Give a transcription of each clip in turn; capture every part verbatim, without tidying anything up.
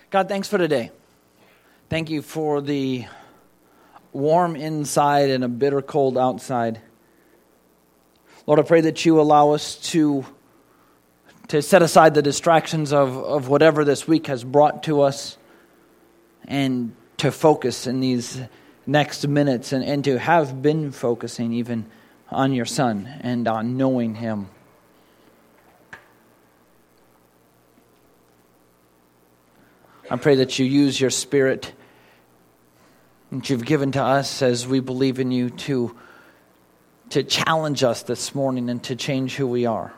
God, thanks for today. Thank you for the warm inside and a bitter cold outside. Lord, I pray that you allow us to, to set aside the distractions of, of whatever this week has brought to us and to focus in these next minutes and, and to have been focusing even on your Son and on knowing Him. I pray that you use your Spirit that you've given to us as we believe in you to, to challenge us this morning and to change who we are.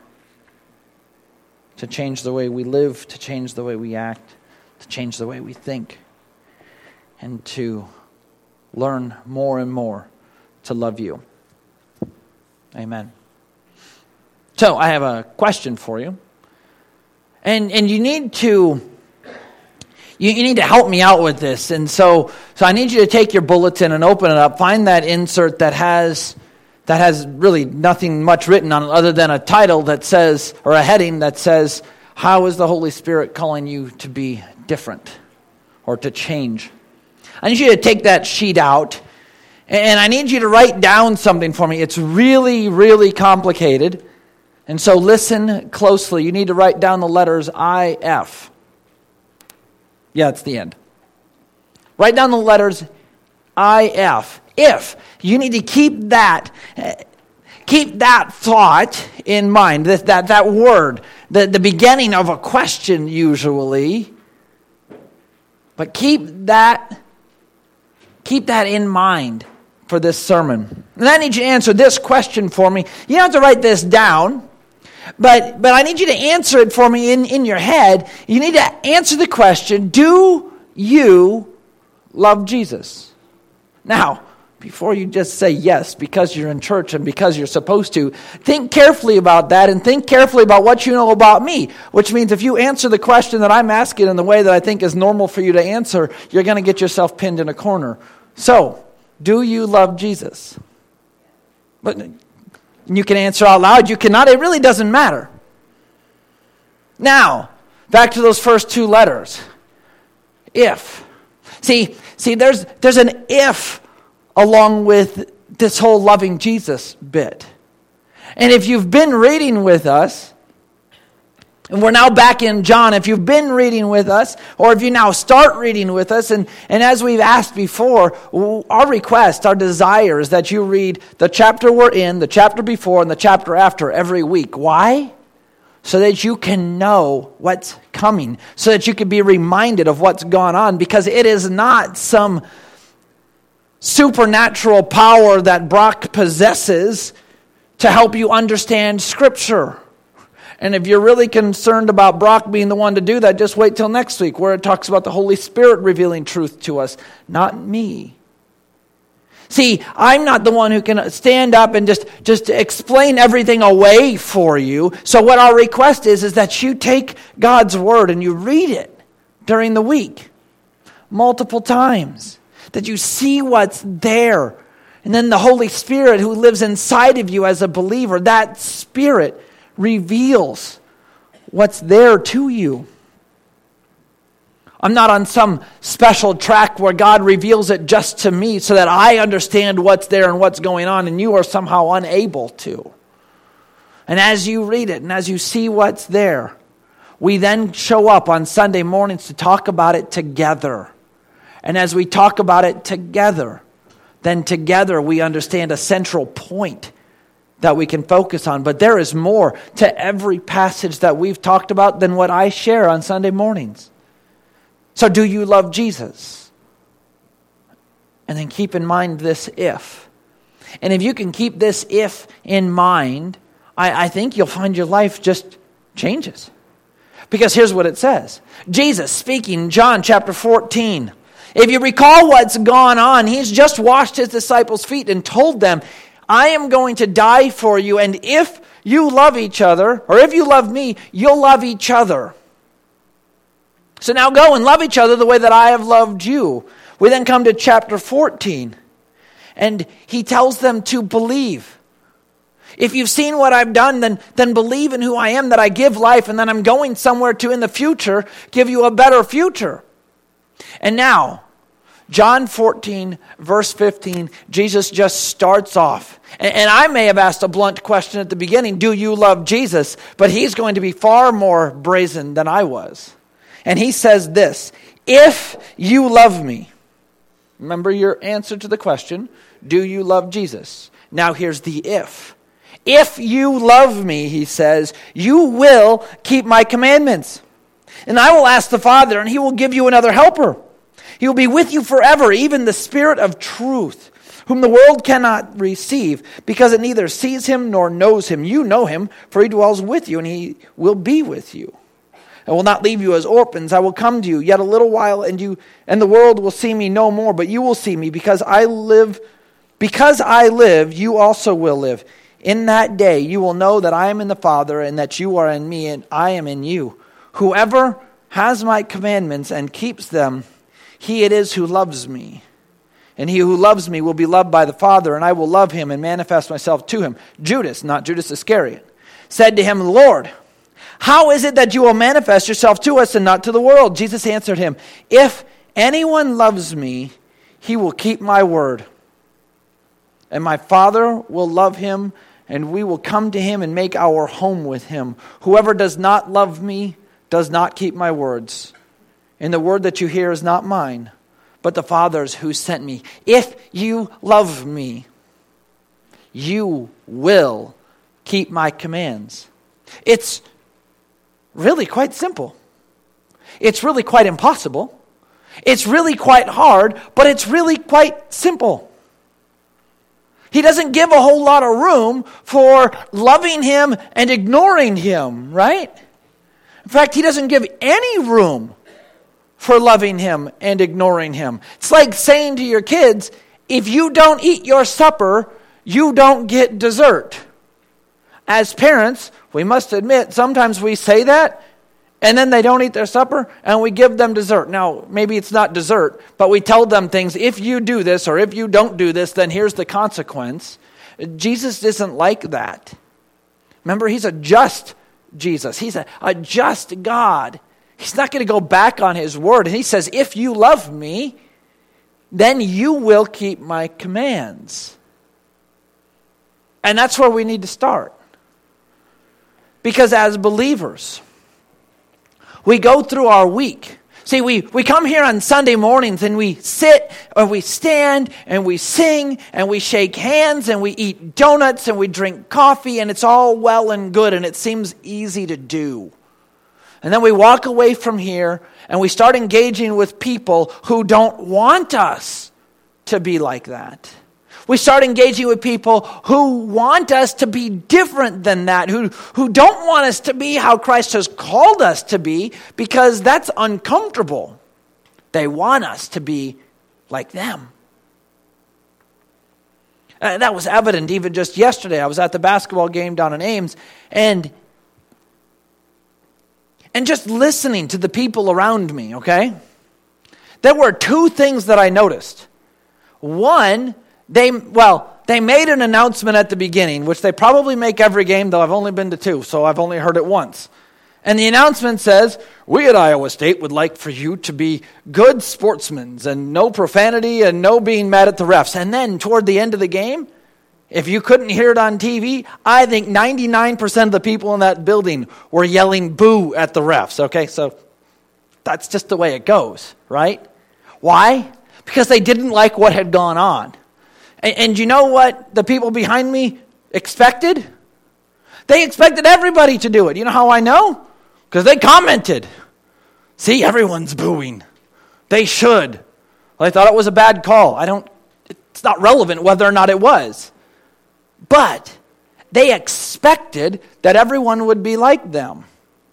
To change the way we live, to change the way we act, to change the way we think, and to learn more and more to love you. Amen. So, I have a question for you. And and you need to you, you need to help me out with this. And so so I need you to take your bulletin and open it up. Find that insert that has that has really nothing much written on it other than a title that says, or a heading that says, "How is the Holy Spirit calling you to be different or to change?" I need you to take that sheet out, and I need you to write down something for me. It's really, really complicated, and so listen closely. You need to write down the letters I F. Yeah, it's the end. Write down the letters I F. If. You need to keep that, keep that thought in mind, that, that, that word, the, the beginning of a question usually, but keep that Keep that in mind for this sermon. And I need you to answer this question for me. You don't have to write this down, but, but I need you to answer it for me in, in your head. You need to answer the question, do you love Jesus? Now, before you just say yes because you're in church and because you're supposed to, think carefully about that and think carefully about what you know about me, which means if you answer the question that I'm asking in the way that I think is normal for you to answer, you're going to get yourself pinned in a corner. So, do you love Jesus? But you can answer out loud, you cannot, it really doesn't matter. Now, back to those first two letters. If. See, see there's there's an if along with this whole loving Jesus bit. And if you've been reading with us, and we're now back in John, if you've been reading with us, or if you now start reading with us, and, and as we've asked before, our request, our desire is that you read the chapter we're in, the chapter before, and the chapter after every week. Why? So that you can know what's coming, so that you can be reminded of what's gone on, because it is not some supernatural power that Brock possesses to help you understand Scripture. And if you're really concerned about Brock being the one to do that, just wait till next week where it talks about the Holy Spirit revealing truth to us, not me. See, I'm not the one who can stand up and just, just explain everything away for you. So what our request is, is that you take God's Word and you read it during the week multiple times. That you see what's there. And then the Holy Spirit who lives inside of you as a believer, that Spirit reveals what's there to you. I'm not on some special track where God reveals it just to me so that I understand what's there and what's going on, and you are somehow unable to. And as you read it and as you see what's there, we then show up on Sunday mornings to talk about it together. And as we talk about it together, then together we understand a central point that we can focus on. But there is more to every passage that we've talked about than what I share on Sunday mornings. So do you love Jesus? And then keep in mind this if. And if you can keep this if in mind, I, I think you'll find your life just changes. Because here's what it says. Jesus speaking, John chapter fourteen. If you recall what's gone on, he's just washed his disciples' feet and told them, I am going to die for you, and if you love each other, or if you love me, you'll love each other. So now go and love each other the way that I have loved you. We then come to chapter fourteen, and he tells them to believe. If you've seen what I've done, then, then believe in who I am, that I give life, and then I'm going somewhere to, in the future, give you a better future. And now, John fourteen, verse fifteen, Jesus just starts off. And, and I may have asked a blunt question at the beginning, do you love Jesus? But he's going to be far more brazen than I was. And he says this, if you love me. Remember your answer to the question, do you love Jesus? Now here's the if. If you love me, he says, you will keep my commandments. And I will ask the Father, and he will give you another helper. He will be with you forever, even the Spirit of truth, whom the world cannot receive, because it neither sees him nor knows him. You know him, for he dwells with you, and he will be with you. I will not leave you as orphans. I will come to you yet a little while, and you and the world will see me no more, but you will see me, because I live. Because I live, you also will live. In that day you will know that I am in the Father, and that you are in me, and I am in you. Whoever has my commandments and keeps them, he it is who loves me. And he who loves me will be loved by the Father, and I will love him and manifest myself to him. Judas, not Judas Iscariot, said to him, Lord, how is it that you will manifest yourself to us and not to the world? Jesus answered him, if anyone loves me, he will keep my word. And my Father will love him, and we will come to him and make our home with him. Whoever does not love me does not keep my words. And the word that you hear is not mine, but the Father's who sent me. If you love me, you will keep my commands. It's really quite simple. It's really quite impossible. It's really quite hard, but it's really quite simple. He doesn't give a whole lot of room for loving him and ignoring him, right? In fact, he doesn't give any room for loving him and ignoring him. It's like saying to your kids, if you don't eat your supper, you don't get dessert. As parents, we must admit, sometimes we say that, and then they don't eat their supper, and we give them dessert. Now, maybe it's not dessert, but we tell them things, if you do this, or if you don't do this, then here's the consequence. Jesus isn't like that. Remember, he's a just Jesus. He's a, a just God. He's not going to go back on his word. And he says, if you love me, then you will keep my commands. And that's where we need to start. Because as believers, we go through our week. See, we, we come here on Sunday mornings and we sit or we stand and we sing and we shake hands and we eat donuts and we drink coffee, and it's all well and good and it seems easy to do. And then we walk away from here and we start engaging with people who don't want us to be like that. We start engaging with people who want us to be different than that, who, who don't want us to be how Christ has called us to be, because that's uncomfortable. They want us to be like them. Uh, that was evident even just yesterday. I was at the basketball game down in Ames, and and just listening to the people around me, okay? There were two things that I noticed. One, They, well, they made an announcement at the beginning, which they probably make every game, though I've only been to two, so I've only heard it once. And the announcement says, we at Iowa State would like for you to be good sportsmen and no profanity and no being mad at the refs. And then toward the end of the game, if you couldn't hear it on T V, I think ninety-nine percent of the people in that building were yelling boo at the refs. Okay, so that's just the way it goes, right? Why? Because they didn't like what had gone on. And, and you know what the people behind me expected? They expected everybody to do it. You know how I know? Because they commented. See, everyone's booing. They should. Well, they thought it was a bad call. I don't, it's not relevant whether or not it was. But they expected that everyone would be like them.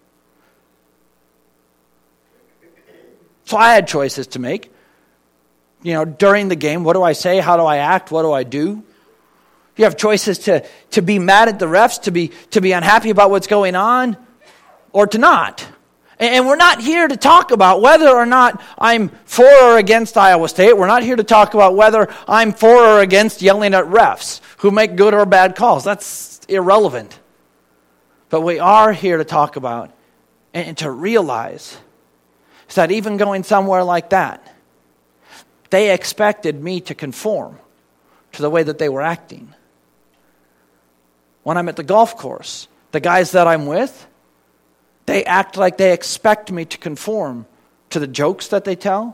So I had choices to make. You know, during the game, what do I say? How do I act? What do I do? You have choices to, to be mad at the refs, to be to be unhappy about what's going on, or to not. And, and we're not here to talk about whether or not I'm for or against Iowa State. We're not here to talk about whether I'm for or against yelling at refs who make good or bad calls. That's irrelevant. But we are here to talk about and to realize is that even going somewhere like that, they expected me to conform to the way that they were acting. When I'm at the golf course, the guys that I'm with, they act like they expect me to conform to the jokes that they tell,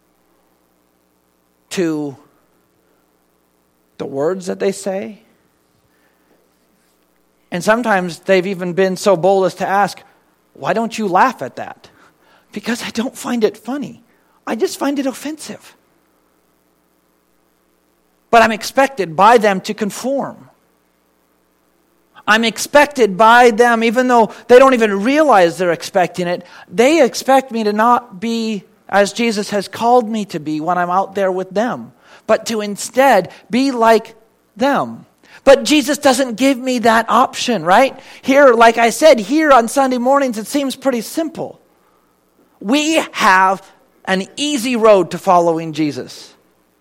to the words that they say. And sometimes they've even been so bold as to ask, why don't you laugh at that? Because I don't find it funny. I just find it offensive. But I'm expected by them to conform. I'm expected by them, even though they don't even realize they're expecting it, they expect me to not be as Jesus has called me to be when I'm out there with them, but to instead be like them. But Jesus doesn't give me that option, right? Here, like I said, here on Sunday mornings, it seems pretty simple. We have an easy road to following Jesus.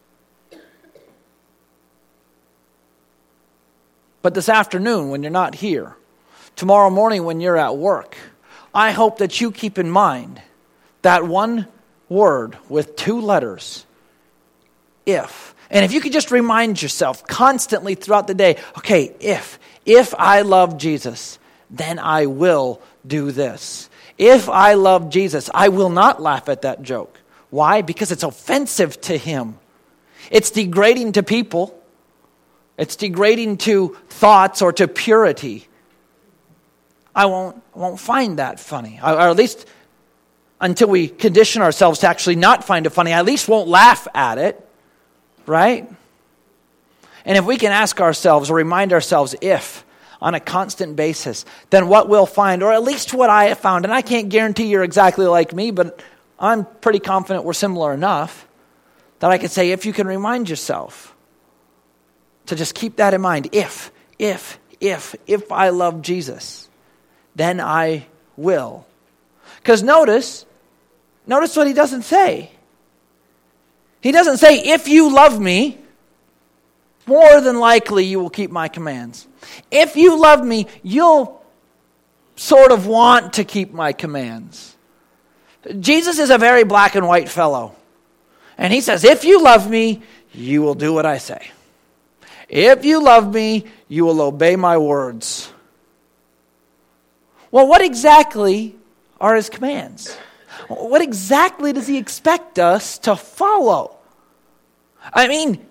But this afternoon, when you're not here, tomorrow morning when you're at work, I hope that you keep in mind that one word with two letters, if. And if you could just remind yourself constantly throughout the day, okay, if, if I love Jesus, then I will do this. If I love Jesus, I will not laugh at that joke. Why? Because it's offensive to him. It's degrading to people. It's degrading to thoughts or to purity. I won't, I won't find that funny. Or at least until we condition ourselves to actually not find it funny, I at least won't laugh at it. Right? And if we can ask ourselves or remind ourselves if on a constant basis, then what we'll find, or at least what I have found, and I can't guarantee you're exactly like me, but I'm pretty confident we're similar enough that I could say if you can remind yourself to just keep that in mind. If, if, if, if I love Jesus, then I will. Because notice, notice what he doesn't say. He doesn't say, if you love me, more than likely you will keep my commands. If you love me, you'll sort of want to keep my commands. Jesus is a very black and white fellow. And he says, if you love me, you will do what I say. If you love me, you will obey my words. Well, what exactly are his commands? What exactly does he expect us to follow? I mean,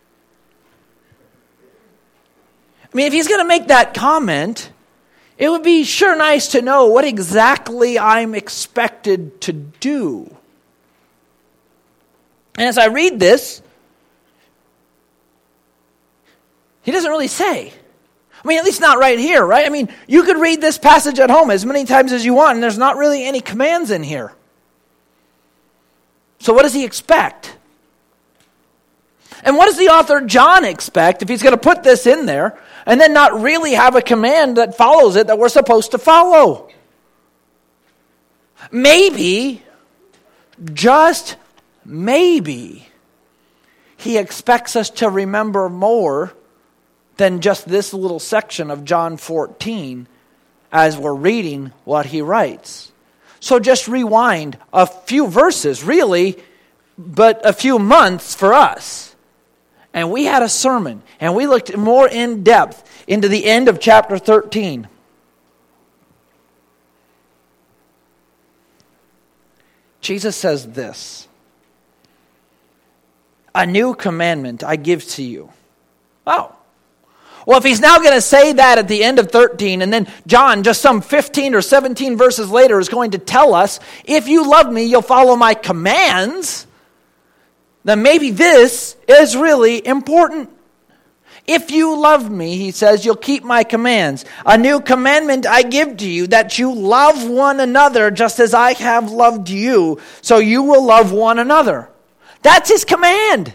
I mean, if he's going to make that comment, it would be sure nice to know what exactly I'm expected to do. And as I read this, he doesn't really say. I mean, at least not right here, right? I mean, you could read this passage at home as many times as you want, and there's not really any commands in here. So what does he expect? And what does the author John expect if he's going to put this in there and then not really have a command that follows it that we're supposed to follow? Maybe, just maybe, he expects us to remember more than just this little section of John fourteen as we're reading what he writes. So just rewind a few verses, really, but a few months for us. And we had a sermon, and we looked more in depth into the end of chapter thirteen. Jesus says this, "A new commandment I give to you." Oh. Well, if he's now going to say that at the end of thirteen, and then John, just some fifteen or seventeen verses later, is going to tell us, if you love me, you'll follow my commands, then maybe this is really important. If you love me, he says, you'll keep my commands. A new commandment I give to you, that you love one another just as I have loved you, so you will love one another. That's his command.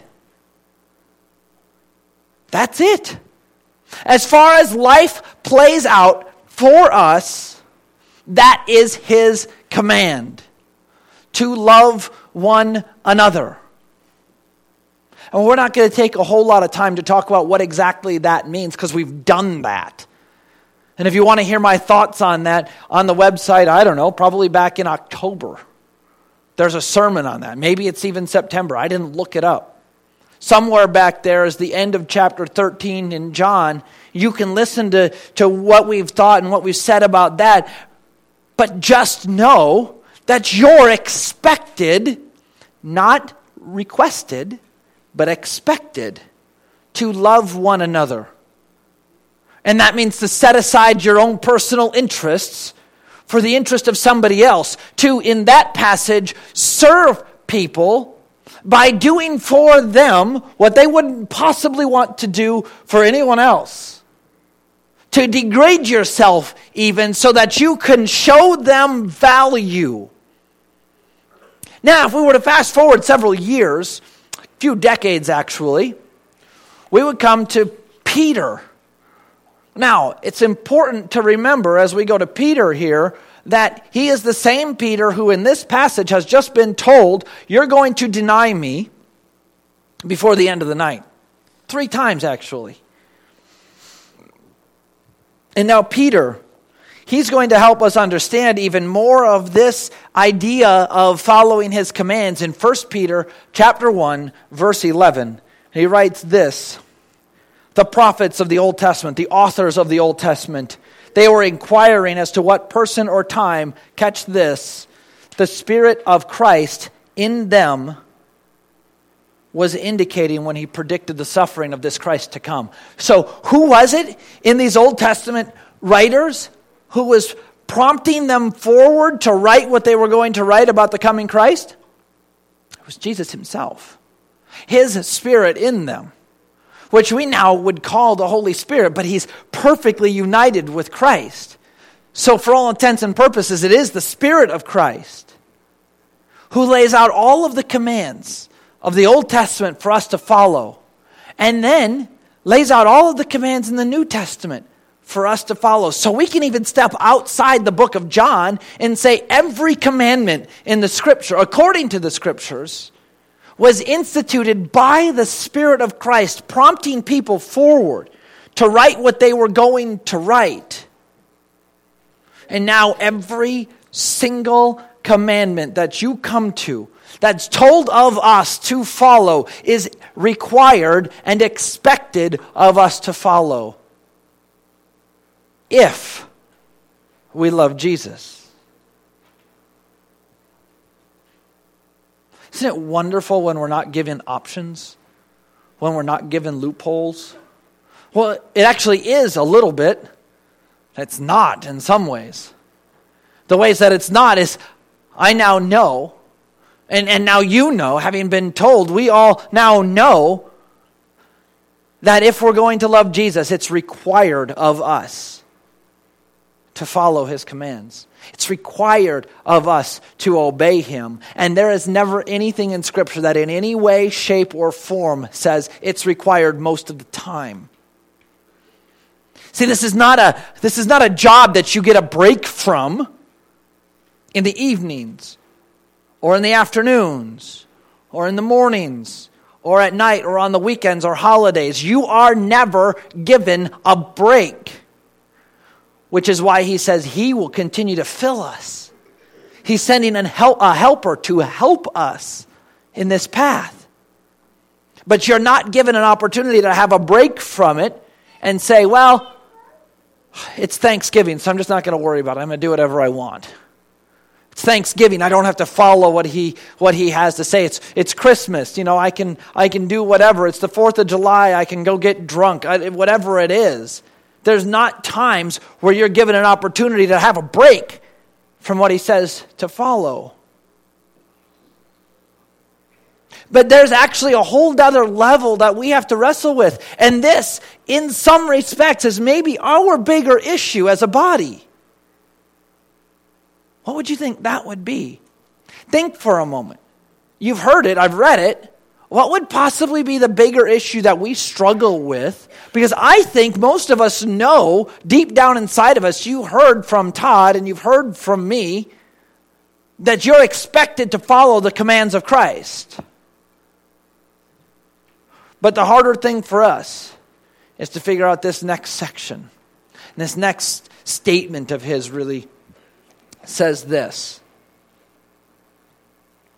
That's it. As far as life plays out for us, that is his command. To love one another. And we're not going to take a whole lot of time to talk about what exactly that means, because we've done that. And if you want to hear my thoughts on that, on the website, I don't know, probably back in October, There's a sermon on that. Maybe it's even September. I didn't look it up. Somewhere back there is the end of chapter thirteen in John. You can listen to, to what we've thought and what we've said about that. But just know that you're expected, not requested, but expected to love one another. And that means to set aside your own personal interests for the interest of somebody else. To, in that passage, serve people by doing for them what they wouldn't possibly want to do for anyone else. To degrade yourself even so that you can show them value. Now, if we were to fast forward several years, a few decades actually, we would come to Peter. Now, it's important to remember as we go to Peter here that he is the same Peter who in this passage has just been told, you're going to deny me before the end of the night. Three times actually. And now Peter, he's going to help us understand even more of this idea of following his commands in First Peter chapter one, verse eleven. He writes this: the prophets of the Old Testament, the authors of the Old Testament, they were inquiring as to what person or time, catch this, the Spirit of Christ in them was indicating when he predicted the suffering of this Christ to come. So who was it in these Old Testament writers who was prompting them forward to write what they were going to write about the coming Christ? It was Jesus himself. His Spirit in them, which we now would call the Holy Spirit, but he's perfectly united with Christ. So for all intents and purposes, it is the Spirit of Christ who lays out all of the commands of the Old Testament for us to follow, and then lays out all of the commands in the New Testament for us to follow. So we can even step outside the book of John and say every commandment in the Scripture, according to the Scriptures, was instituted by the Spirit of Christ, prompting people forward to write what they were going to write. And now every single commandment that you come to, that's told of us to follow, is required and expected of us to follow, if we love Jesus. Isn't it wonderful when we're not given options? When we're not given loopholes? Well, it actually is a little bit. It's not in some ways. The ways that it's not is, I now know, and, and now you know, having been told, we all now know that if we're going to love Jesus, it's required of us to follow his commands. It's required of us to obey him. And there is never anything in Scripture that in any way, shape, or form says it's required most of the time. See, this is not a this is not a job that you get a break from in the evenings, or in the afternoons, or in the mornings, or at night, or on the weekends, or holidays. You are never given a break. Which is why he says he will continue to fill us. He's sending a, help, a helper to help us in this path. But you're not given an opportunity to have a break from it and say, well, it's Thanksgiving, so I'm just not going to worry about it. I'm going to do whatever I want. It's Thanksgiving. I don't have to follow what he what he has to say. It's it's Christmas. You know, I can I can do whatever. It's the fourth of July. I can go get drunk. I, whatever it is. There's not times where you're given an opportunity to have a break from what he says to follow. But there's actually a whole other level that we have to wrestle with. And this, in some respects, is maybe our bigger issue as a body. What would you think that would be? Think for a moment. You've heard it, I've read it. What would possibly be the bigger issue that we struggle with? Because I think most of us know, deep down inside of us, you heard from Todd and you've heard from me, that you're expected to follow the commands of Christ. But the harder thing for us is to figure out this next section. And this next statement of his really says this.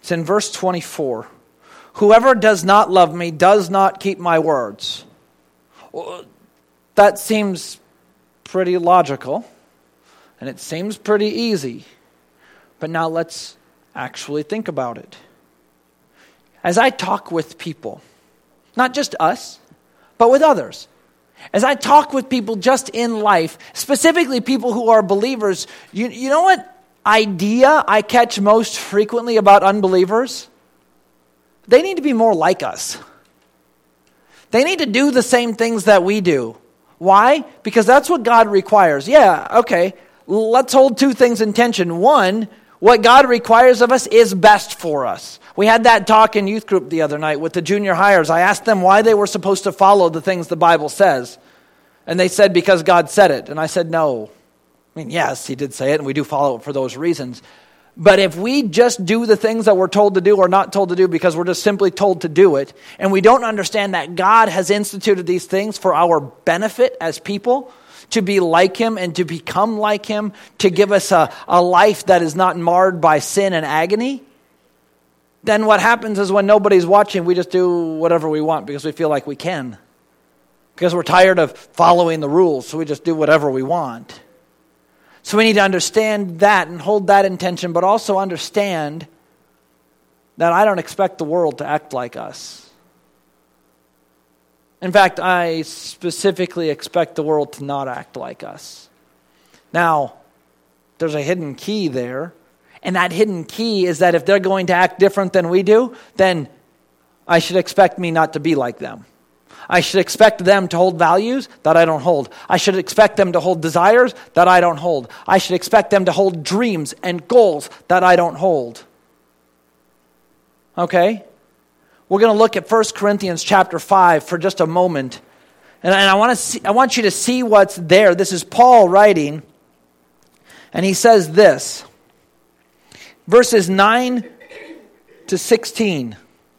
It's in verse twenty-four. Whoever does not love me does not keep my words. Well, that seems pretty logical, and it seems pretty easy. But now let's actually think about it. As I talk with people, not just us, but with others, as I talk with people just in life, specifically people who are believers, you, you know what idea I catch most frequently about unbelievers? They need to be more like us. They need to do the same things that we do. Why? Because that's what God requires. Yeah, okay, let's hold two things in tension. One, what God requires of us is best for us. We had that talk in youth group the other night with the junior hires. I asked them why they were supposed to follow the things the Bible says. And they said, because God said it. And I said, no. I mean, yes, he did say it, and we do follow it for those reasons. But if we just do the things that we're told to do or not told to do because we're just simply told to do it, and we don't understand that God has instituted these things for our benefit as people, to be like him and to become like him, to give us a, a life that is not marred by sin and agony, then what happens is when nobody's watching, we just do whatever we want because we feel like we can. Because we're tired of following the rules, so we just do whatever we want. So we need to understand that and hold that intention, but also understand that I don't expect the world to act like us. In fact, I specifically expect the world to not act like us. Now, there's a hidden key there, and that hidden key is that if they're going to act different than we do, then I should expect me not to be like them. I should expect them to hold values that I don't hold. I should expect them to hold desires that I don't hold. I should expect them to hold dreams and goals that I don't hold. Okay? We're going to look at First Corinthians chapter five for just a moment. And I want to see, I want you to see what's there. This is Paul writing. And he says this. Verses nine to sixteen.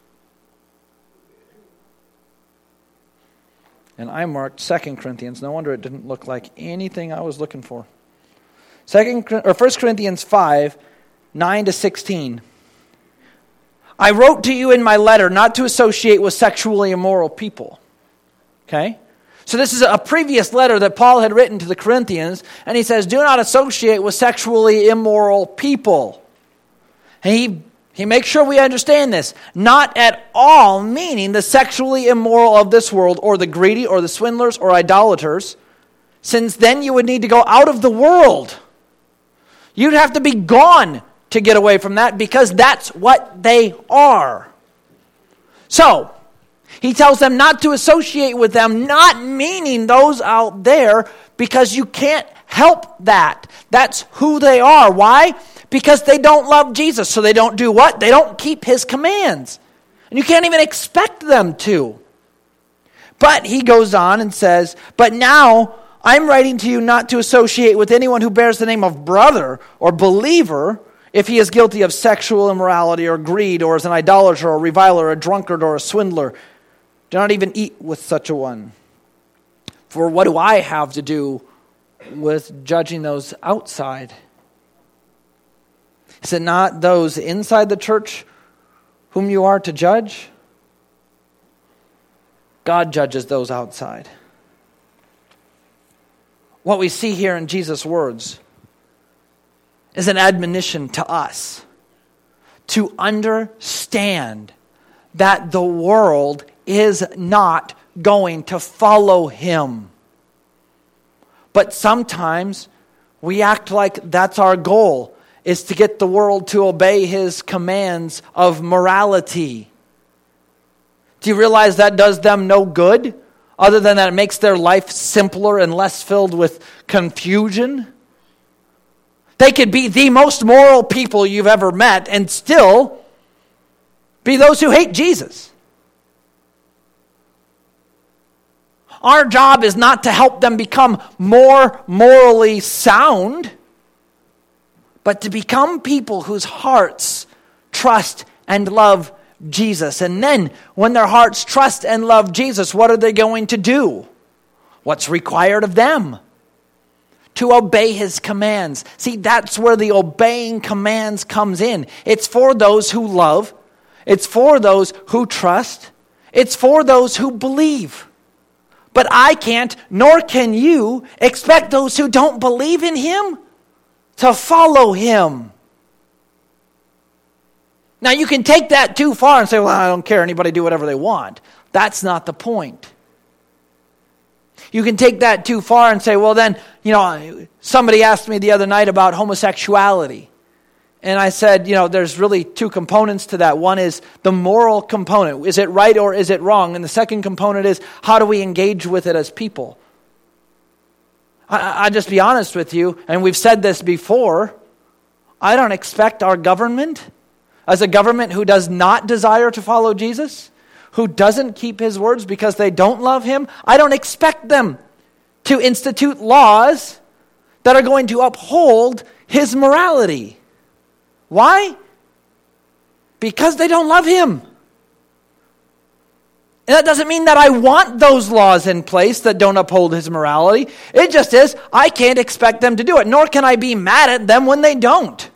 And I marked Second Corinthians. No wonder it didn't look like anything I was looking for. Second or First Corinthians five, nine to sixteen. I wrote to you in my letter not to associate with sexually immoral people. Okay? So this is a previous letter that Paul had written to the Corinthians, and he says, do not associate with sexually immoral people. And he He makes sure we understand this. Not at all meaning the sexually immoral of this world, or the greedy, or the swindlers, or idolaters, since then you would need to go out of the world. You'd have to be gone to get away from that, because that's what they are. So, he tells them not to associate with them, not meaning those out there, because you can't help that. That's who they are. Why? Because they don't love Jesus. So they don't do what? They don't keep his commands. And you can't even expect them to. But he goes on and says, but now I'm writing to you not to associate with anyone who bears the name of brother or believer if he is guilty of sexual immorality or greed, or is an idolater or a reviler, a drunkard or a swindler. Do not even eat with such a one. For what do I have to do with judging those outside? Is it not those inside the church whom you are to judge? God judges those outside. What we see here in Jesus' words is an admonition to us to understand that the world is not going to follow him. But sometimes we act like that's our goal, is to get the world to obey his commands of morality. Do you realize that does them no good? Other than that it makes their life simpler and less filled with confusion? They could be the most moral people you've ever met and still be those who hate Jesus. Our job is not to help them become more morally sound, but to become people whose hearts trust and love Jesus. And then, when their hearts trust and love Jesus, what are they going to do? What's required of them? to obey his commands. See, that's where the obeying commands comes in. It's for those who love. It's for those who trust. It's for those who believe. But I can't, nor can you, expect those who don't believe in him to follow him. Now you can take that too far and say, well, I don't care, anybody do whatever they want. That's not the point. You can take that too far and say, well then, you know, somebody asked me the other night about homosexuality. And I said, you know, there's really two components to that. One is the moral component. Is it right or is it wrong? And the second component is, how do we engage with it as people? I, I'll just be honest with you, and we've said this before, I don't expect our government, as a government who does not desire to follow Jesus, who doesn't keep his words because they don't love him, I don't expect them to institute laws that are going to uphold his morality. Why? Because they don't love him. And that doesn't mean that I want those laws in place that don't uphold his morality. It just is, I can't expect them to do it, nor can I be mad at them when they don't.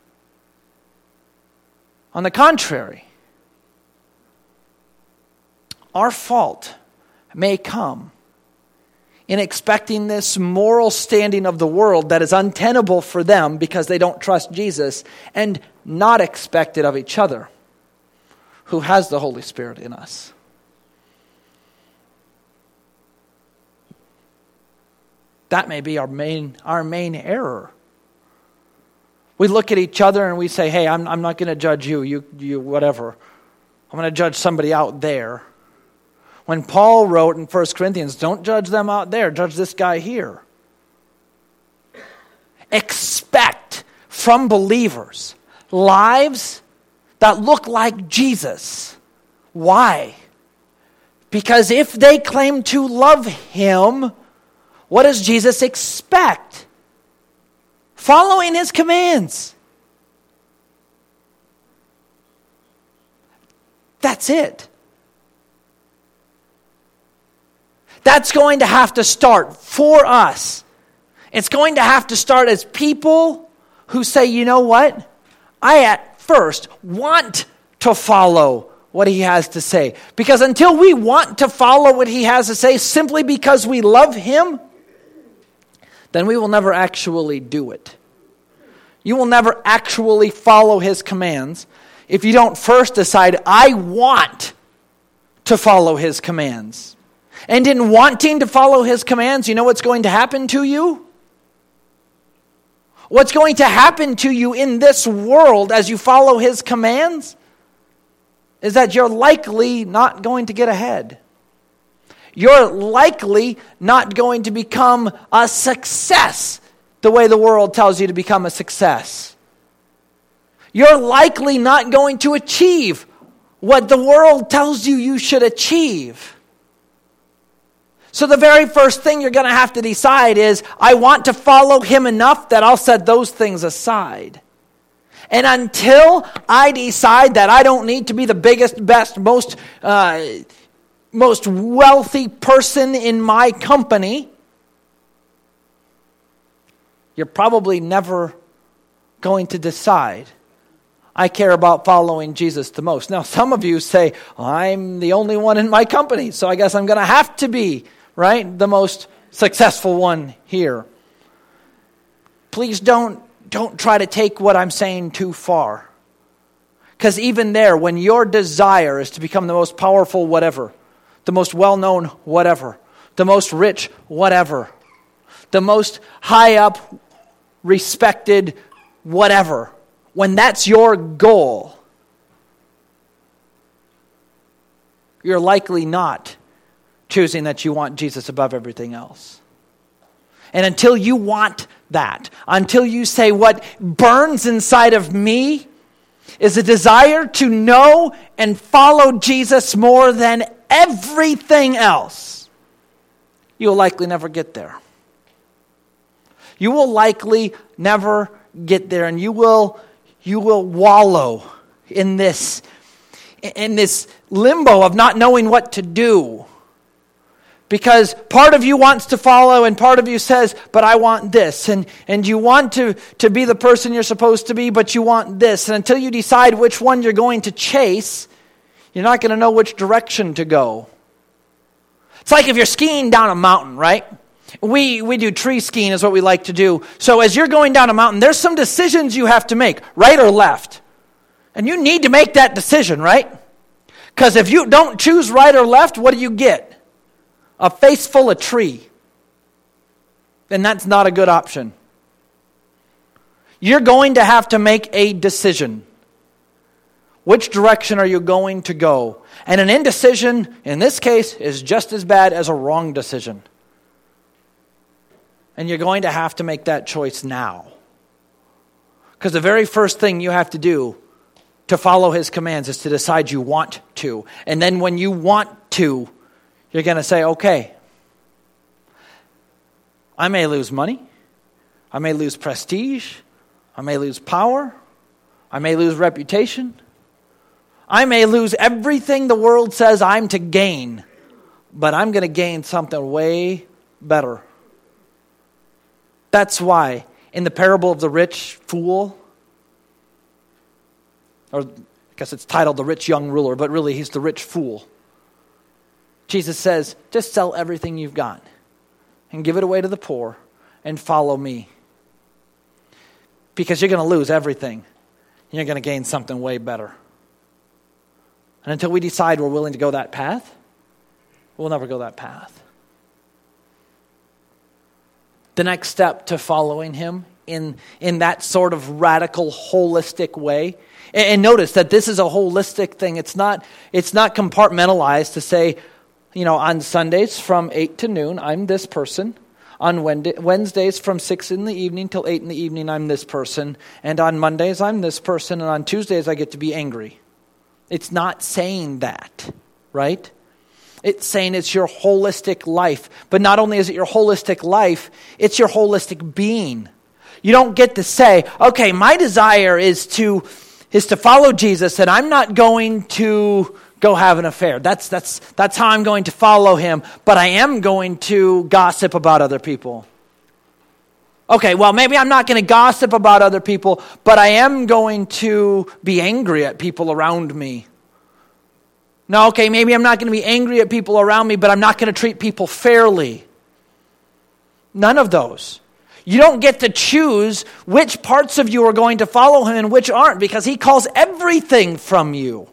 On the contrary, our fault may come in expecting this moral standing of the world that is untenable for them because they don't trust Jesus, and not expect it of each other who has the Holy Spirit in us. That may be our main our main error. We look at each other and we say, hey, I'm I'm not going to judge you, you you whatever. I'm going to judge somebody out there. When Paul wrote in First Corinthians, don't judge them out there, judge this guy here. Expect from believers lives that look like Jesus. Why? Because if they claim to love him, what does Jesus expect? Following his commands. That's it. That's going to have to start for us. It's going to have to start as people who say, you know what? I at first want to follow what he has to say. Because until we want to follow what he has to say simply because we love him, then we will never actually do it. You will never actually follow his commands if you don't first decide, I want to follow his commands. And in wanting to follow his commands, you know what's going to happen to you? What's going to happen to you in this world as you follow his commands is that you're likely not going to get ahead. You're likely not going to become a success the way the world tells you to become a success. You're likely not going to achieve what the world tells you you should achieve. So the very first thing you're going to have to decide is, I want to follow him enough that I'll set those things aside. And until I decide that I don't need to be the biggest, best, most, uh, most wealthy person in my company, you're probably never going to decide, I care about following Jesus the most. Now, some of you say, I'm the only one in my company, so I guess I'm going to have to be, right, the most successful one here. Please don't, don't try to take what I'm saying too far. Because even there, when your desire is to become the most powerful whatever, the most well-known whatever, the most rich whatever, the most high up, respected whatever, when that's your goal, you're likely not choosing that you want Jesus above everything else. And until you want that, until you say what burns inside of me is a desire to know and follow Jesus more than everything else, you'll likely never get there. You will likely never get there, and you will you will wallow in this in this limbo of not knowing what to do. Because part of you wants to follow and part of you says, but I want this. And, and you want to, to be the person you're supposed to be, but you want this. And until you decide which one you're going to chase, you're not going to know which direction to go. It's like if you're skiing down a mountain, right? We we do tree skiing is what we like to do. So as you're going down a mountain, there's some decisions you have to make, right or left. And you need to make that decision, right? Because if you don't choose right or left, what do you get? A face full of tree. And that's not a good option. You're going to have to make a decision. Which direction are you going to go? And an indecision, in this case, is just as bad as a wrong decision. And you're going to have to make that choice now. Because the very first thing you have to do to follow his commands is to decide you want to. And then when you want to, you're going to say, okay, I may lose money. I may lose prestige. I may lose power. I may lose reputation. I may lose everything the world says I'm to gain. But I'm going to gain something way better. That's why in the parable of the rich fool, or I guess it's titled The Rich Young Ruler, but really he's the rich fool. Jesus says, just sell everything you've got and give it away to the poor and follow me. Because you're going to lose everything. And you're going to gain something way better. And until we decide we're willing to go that path, we'll never go that path. The next step to following him in, in that sort of radical, holistic way. And, and notice that this is a holistic thing. It's not, it's not compartmentalized to say, you know, on Sundays from eight to noon, I'm this person. On Wednesdays from six in the evening till eight in the evening, I'm this person. And on Mondays, I'm this person. And on Tuesdays, I get to be angry. It's not saying that, right? It's saying it's your holistic life. But not only is it your holistic life, it's your holistic being. You don't get to say, okay, my desire is to is to follow Jesus, and I'm not going to go have an affair. That's that's that's how I'm going to follow him, but I am going to gossip about other people. Okay, well, maybe I'm not going to gossip about other people, but I am going to be angry at people around me. No, okay, maybe I'm not going to be angry at people around me, but I'm not going to treat people fairly. None of those. You don't get to choose which parts of you are going to follow him and which aren't, because he calls everything from you.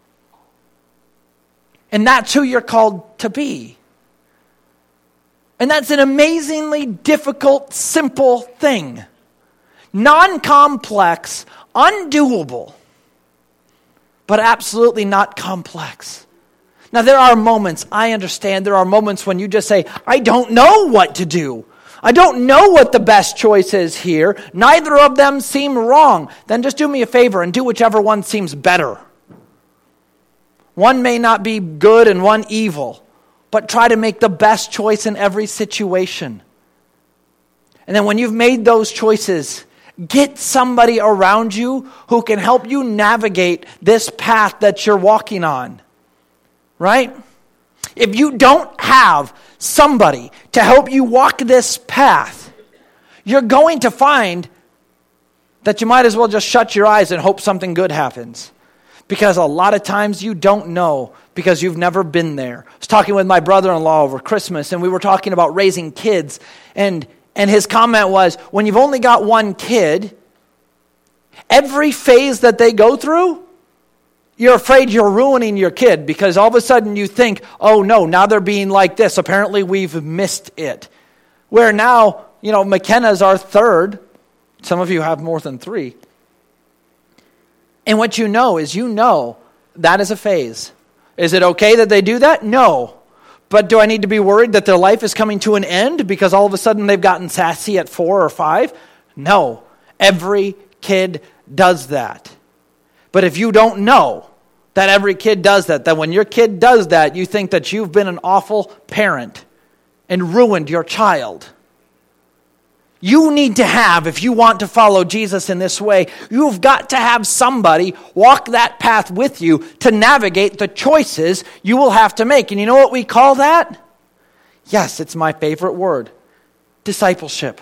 And that's who you're called to be. And that's an amazingly difficult, simple thing. Non-complex, undoable, but absolutely not complex. Now, there are moments, I understand, there are moments when you just say, I don't know what to do. I don't know what the best choice is here. Neither of them seem wrong. Then just do me a favor and do whichever one seems better. One may not be good and one evil, but try to make the best choice in every situation. And then when you've made those choices, get somebody around you who can help you navigate this path that you're walking on. Right? If you don't have somebody to help you walk this path, you're going to find that you might as well just shut your eyes and hope something good happens. Because a lot of times you don't know because you've never been there. I was talking with my brother-in-law over Christmas, and we were talking about raising kids. And, and his comment was, when you've only got one kid, every phase that they go through, you're afraid you're ruining your kid because all of a sudden you think, oh no, now they're being like this. Apparently we've missed it. Where now, you know, McKenna's our third. Some of you have more than three. And what you know is you know that is a phase. Is it okay that they do that? No. But do I need to be worried that their life is coming to an end because all of a sudden they've gotten sassy at four or five? No. Every kid does that. But if you don't know that every kid does that, that when your kid does that, you think that you've been an awful parent and ruined your child. You need to have, if you want to follow Jesus in this way, you've got to have somebody walk that path with you to navigate the choices you will have to make. And you know what we call that? Yes, it's my favorite word. Discipleship.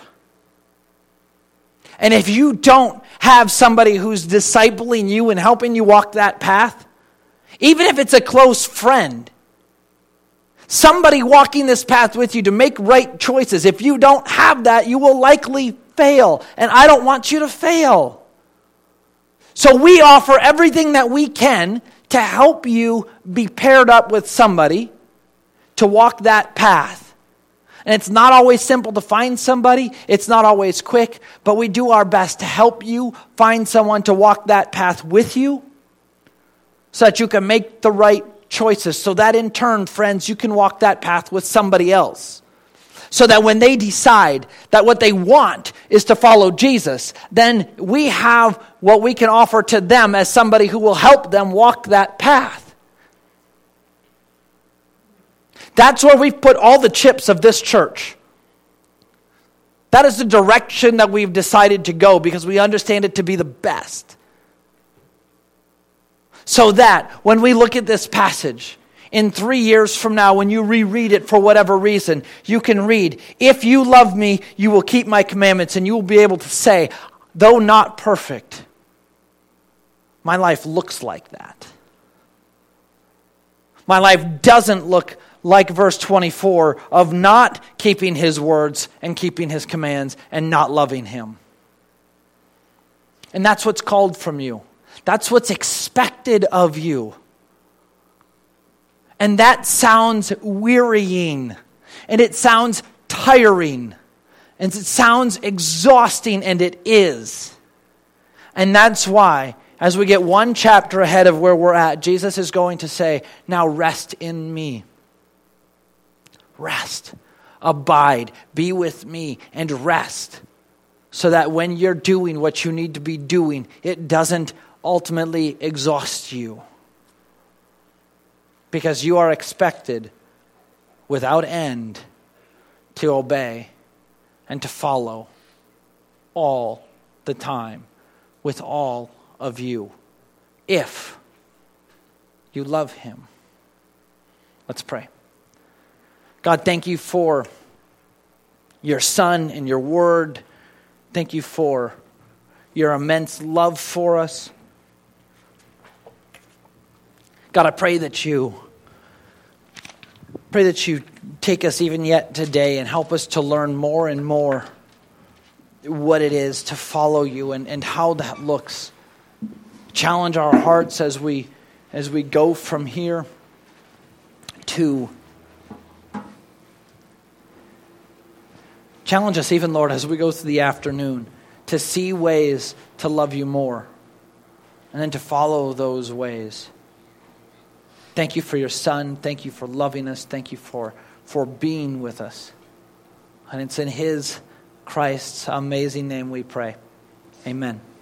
And if you don't have somebody who's discipling you and helping you walk that path, even if it's a close friend, somebody walking this path with you to make right choices, if you don't have that, you will likely fail. And I don't want you to fail. So we offer everything that we can to help you be paired up with somebody to walk that path. And it's not always simple to find somebody. It's not always quick. But we do our best to help you find someone to walk that path with you so that you can make the right choices. So that in turn, friends, you can walk that path with somebody else. So that when they decide that what they want is to follow Jesus, then we have what we can offer to them as somebody who will help them walk that path. That's where we've put all the chips of this church. That is the direction that we've decided to go because we understand it to be the best. So that when we look at this passage, in three years from now, when you reread it for whatever reason, you can read, if you love me, you will keep my commandments, and you will be able to say, though not perfect, my life looks like that. My life doesn't look like verse twenty-four of not keeping his words and keeping his commands and not loving him. And that's what's called from you. That's what's expected of you. And that sounds wearying. And it sounds tiring. And it sounds exhausting, and it is. And that's why, as we get one chapter ahead of where we're at, Jesus is going to say, now rest in me. Rest. Abide. Be with me and rest. So that when you're doing what you need to be doing, it doesn't ultimately exhaust you. Because you are expected without end to obey and to follow all the time with all of you if you love him. Let's pray. God, thank you for your Son and your word. Thank you for your immense love for us. God, I pray that you pray that you take us even yet today and help us to learn more and more what it is to follow you and, and how that looks. Challenge our hearts as we as we go from here to challenge us even, Lord, as we go through the afternoon to see ways to love you more and then to follow those ways. Thank you for your Son. Thank you for loving us. Thank you for, for being with us. And it's in his, Christ's amazing name we pray. Amen.